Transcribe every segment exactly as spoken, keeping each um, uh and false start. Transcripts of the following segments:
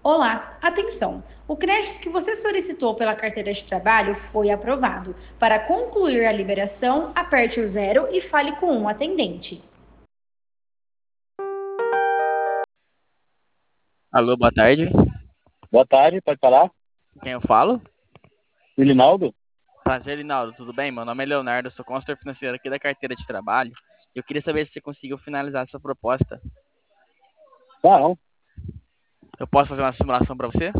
Olá, atenção! O crédito que você solicitou pela carteira de trabalho foi aprovado. Para concluir a liberação, aperte o zero e fale com um atendente. Alô, boa tarde. Boa tarde, pode falar? Quem eu falo? Ilinaldo? Prazer, Linaldo. Tudo bem? Meu nome é Leonardo, eu sou consultor financeiro aqui da carteira de trabalho. Eu queria saber se você conseguiu finalizar essa proposta. Não, Eu posso fazer uma simulação para você?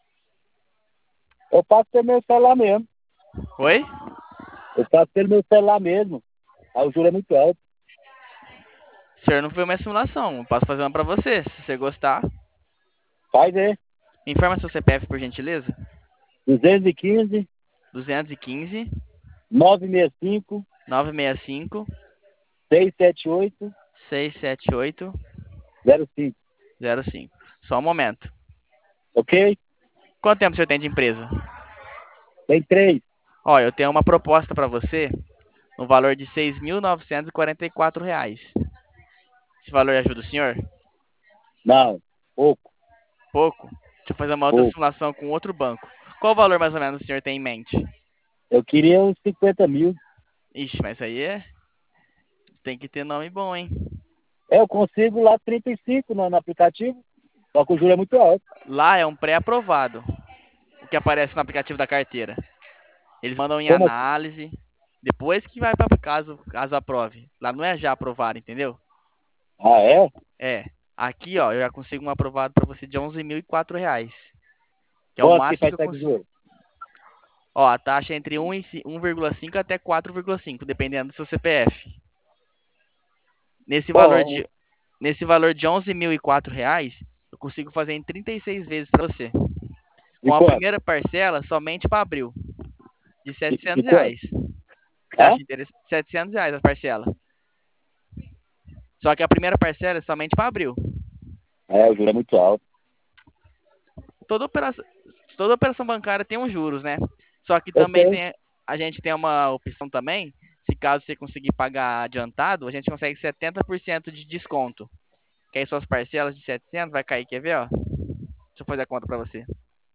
eu passo pelo meu celular mesmo. Oi? Eu passo pelo meu celular mesmo. Aí o juro é muito alto. O senhor não foi uma simulação. Eu posso fazer uma para você, se você gostar. Faz aí. Me informa seu C P F, por gentileza. duzentos e quinze, duzentos e quinze, novecentos e sessenta e cinco, novecentos e sessenta e cinco, seiscentos e setenta e oito, seiscentos e setenta e oito, zero cinco. zero cinco. Só um momento. Ok? Quanto tempo o senhor tem de empresa? Tem três. Ó, eu tenho uma proposta para você no valor de seis mil novecentos e quarenta e quatro reais. Esse valor ajuda o senhor? Não, pouco, Pouco? Deixa eu fazer uma outra pouco. simulação com outro banco. Qual valor mais ou menos o senhor tem em mente? Eu queria uns cinquenta mil. Ixi, mas aí é. Tem que ter nome bom, hein? É, eu consigo lá trinta e cinco no, no aplicativo, só que o juro é muito alto. Lá é um pré-aprovado, o que aparece no aplicativo da carteira. Eles mandam em Como assim? análise, depois que vai para caso, caso aprove. Lá não é já aprovado, entendeu? Ah, é? É. Aqui, ó, eu já consigo um aprovado para você de onze mil e quatro reais, que é o Quanto que máximo faz que eu sair com o consigo. juro? Ó, a taxa é entre um e ci- um vírgula cinco até quatro vírgula cinco, dependendo do seu C P F. Nesse valor Bom, de Nesse valor de onze mil e quatro reais, eu consigo fazer em trinta e seis vezes para você. de Com a quanto? primeira parcela somente para abril, de De, setecentos de quanto? reais. Você Hã? acha interessante? setecentos reais a parcela. Só que a primeira parcela é somente para abril. É, o juro é muito alto. Toda operação, toda operação bancária tem uns juros, né? Só que Eu também sei. tem, a gente tem uma opção também, se caso você conseguir pagar adiantado, a gente consegue setenta por cento de desconto. Que aí suas parcelas de setecentos vai cair, quer ver, ó? Deixa eu fazer a conta para você.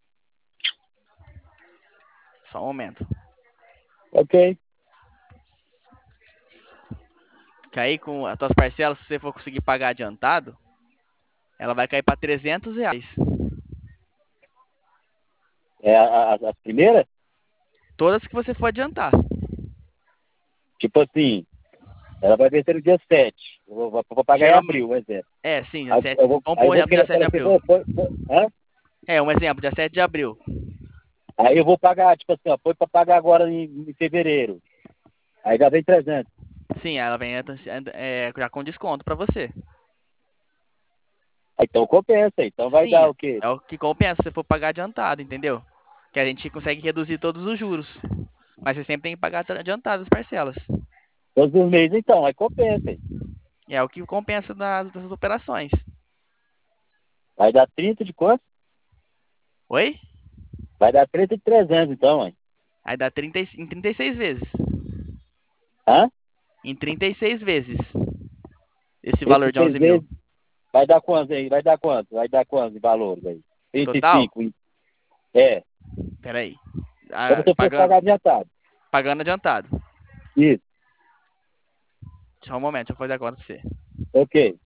Só um momento. Ok. Que aí com as tuas parcelas, se você for conseguir pagar adiantado, ela vai cair para trezentos reais. É a, a, a primeira? Todas que você for adiantar. Tipo assim, ela vai vencer no dia sete. Eu vou, vou- vou pagar em Geralmente, abril, um exemplo. é, sim, dia Aí sete. eu vou, Vamos aí eu pôr vou dia querer sete de falar assim, abril. pô, pô, pô, hã? É, um exemplo, dia sete de abril. Aí eu vou pagar, tipo assim, ó, foi pra pagar agora em, em fevereiro. Aí já vem trezentos. Sim, ela vem é, já com desconto para você. Aí então compensa, então vai Sim, dar o quê? é o que compensa se você for pagar adiantado, entendeu? Que a gente consegue reduzir todos os juros. Mas você sempre tem que pagar adiantado as parcelas. Todos os meses então, aí compensa. Hein? E é o que compensa nas, dessas operações. Vai dar trinta de quanto? Oi? Vai dar trinta de trezentos então, hein? Aí dá trinta, em trinta e seis vezes. Hã? Em trinta e seis vezes. Esse valor Esses de seis onze mil. meses, vai dar quanto aí? Vai dar quanto? Vai dar quanto de valores aí? trinta e Total? cinco. hein? É. Pera aí. Como Ah, se eu fosse pagando, pagar adiantado. pagando adiantado. Isso. Só um momento, deixa eu fazer a conta pra você. Ok.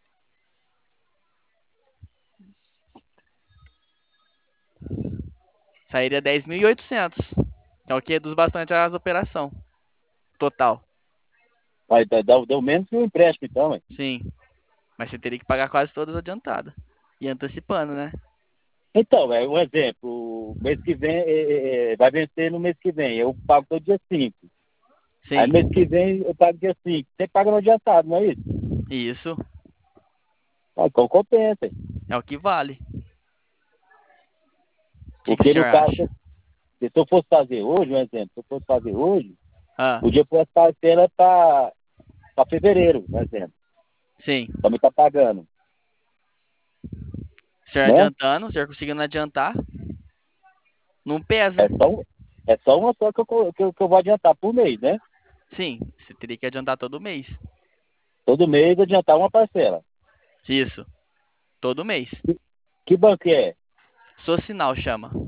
Sairia dez mil e oitocentos. É o que reduz bastante as operação. Total. Vai dar, dá- deu menos que o empréstimo então, hein? Sim. Mas você teria que pagar quase todas adiantadas. E antecipando, né? Então, é um exemplo. O mês que vem, é, é, é, vai vencer no mês que vem. Eu pago todo dia cinco. Aí Sim. mês que vem eu pago dia cinco. Você paga no adiantado, não é isso? Isso Ah, então compensa. Hein? é o que vale. O que, que o Porque senhor no caso, acha? se eu fosse fazer hoje, um exemplo, se eu fosse fazer hoje, Ah, podia pôr as parcelas para fevereiro, um exemplo. sim. Também tá pagando, O senhor né? adiantando, o senhor conseguindo adiantar, não pesa. É só, um- é só uma só que eu, co- que, eu, que eu vou adiantar por mês, né? Sim, você teria que adiantar todo mês. Todo mês adiantar uma parcela. Isso, todo mês. Que, que banco é? Socinal chama. O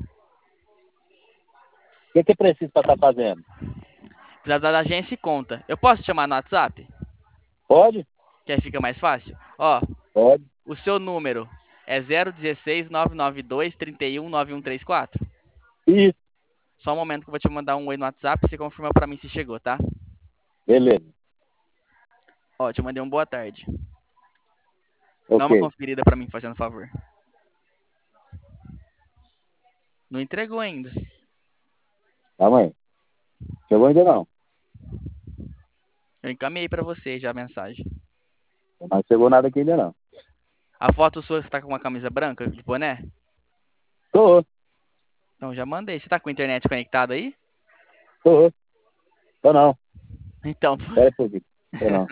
que, que precisa para estar fazendo? Precisa da agência e conta. Eu posso te chamar no WhatsApp? Pode? Que aí fica mais fácil? Ó, Pode. o seu número é zero um seis, nove nove dois, três um, nove um três quatro? Isso. Só um momento que eu vou te mandar um oi no WhatsApp e você confirma pra mim se chegou, tá? Beleza. Ó, te mandei um boa tarde. Ok. Dá uma conferida pra mim, fazendo favor. Não entregou ainda. Calma aí. Chegou ainda não. Eu encaminhei pra você já a mensagem. Não chegou nada aqui ainda não. A foto sua, você tá com uma camisa branca de boné? Tô. Então, já mandei. Você tá com a internet conectada aí? Tô. Tô não. Então, Espera aí, pouquinho. Tô não.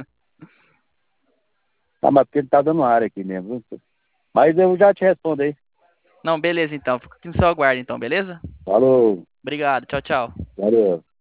Tá, mas porque ele tá dando área aqui mesmo. Viu? Mas eu já te respondo aí. não, beleza então. Fica aqui no seu aguardo então, beleza? Falou. Obrigado, tchau, tchau. Valeu.